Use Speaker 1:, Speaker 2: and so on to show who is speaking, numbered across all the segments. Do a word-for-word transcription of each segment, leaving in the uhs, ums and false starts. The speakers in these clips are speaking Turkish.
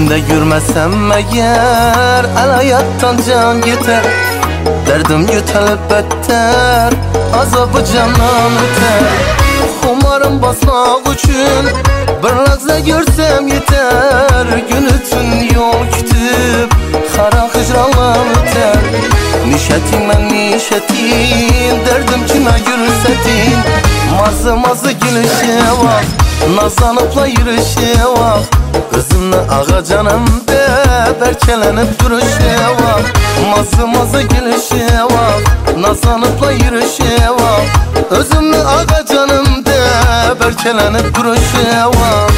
Speaker 1: Gözünde görmesem eğer el hayattan can gider. Derdim yutalip beter, azabı candan öter. Umarım basmak için bir lahza görsem yeter. Gün üçün yol kütüp kara hicranla öter. Nişetin ben nişetin, derdim kime görsetin. Mazı mazı gülüşe bak, nazlanıpla yürüyüşe bak. Özümle ağa canımda berkelenip duruşe bak. Mazı mazı gülüşe bak, nazlanıpla yürüyüşe bak. Özümle ağa canımda berkelenip duruşe bak.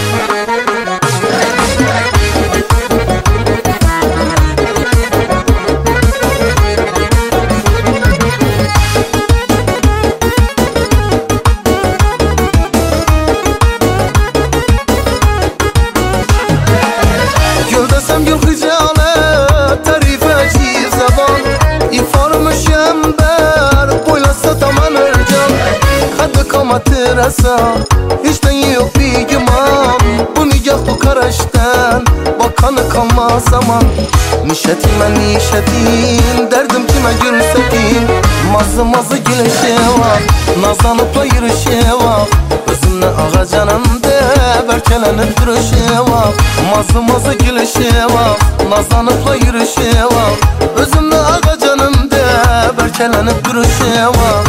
Speaker 1: Gül hıcalet, tarife çiğ zaman. İfarımı şember, boylasa taman ercan. Kadı kamatı rasa, hiçten yok bir güman. Bu nigah bu karaşten, bakanı kalmaz zaman. Nişetim ben nişetim, derdim kime görsetim. Mazı mazı gülüşe bak, nazlanıpla yürüyüşe bak. Özümle ağa canımda berkelenip duruşe bak. Mazı mazı gülüşe bak, nazlanıpla yürüyüşe bak. Özümle ağa canımda berkelenip duruşe bak.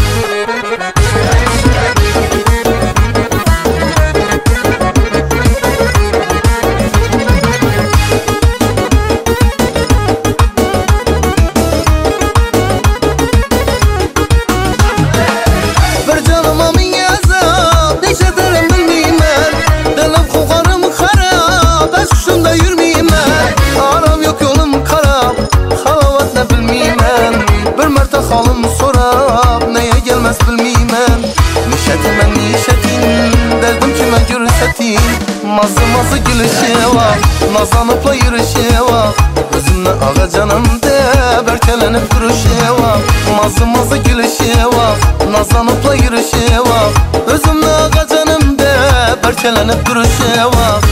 Speaker 1: Halım sorab neye gelmez bilmeymen. Nişetim ben nişetim, derdim kime görsetim. Mazı mazı gülüşe bak, nazlanıpla yürüyüşe bak. Özümle ağa canımda berkelenip duruşe bak. Mazı mazı gülüşe bak, nazlanıpla yürüyüşe bak. Özümle ağa canımda berkelenip duruşe bak.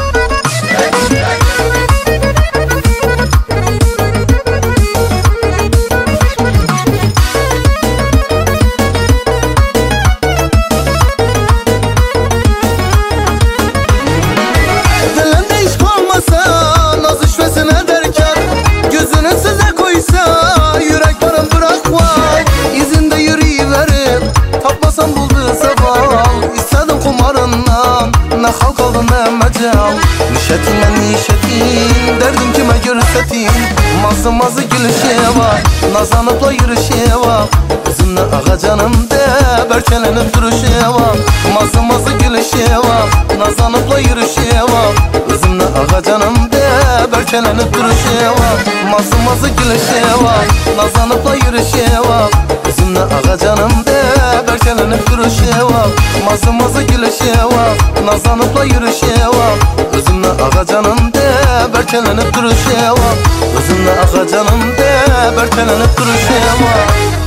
Speaker 1: Ne halk oldu ne mecal. Nişetim ben nişetim, derdim kime görsetim. Mazı mazı gülüşe bak, nazlanıpla yürüyüşe bak. Özümle ağa canımda berkelenip duruşe bak. Mazı mazı gülüşe bak, nazlanıpla yürüyüşe bak. Özümle ağa canımda berkelenip duruşe bak. Mazı mazı gülüşe bak, nazlanıpla yürüyüşe bak. Özümle ağa canımda berkelenip duruşe bak. Mazı mazı gülüşe bak, nazlanıpla yürüyüşe bak. Özümle ağa canımda berkelenip duruşe bak. Özümle ağa canımda berkelenip duruşe bak.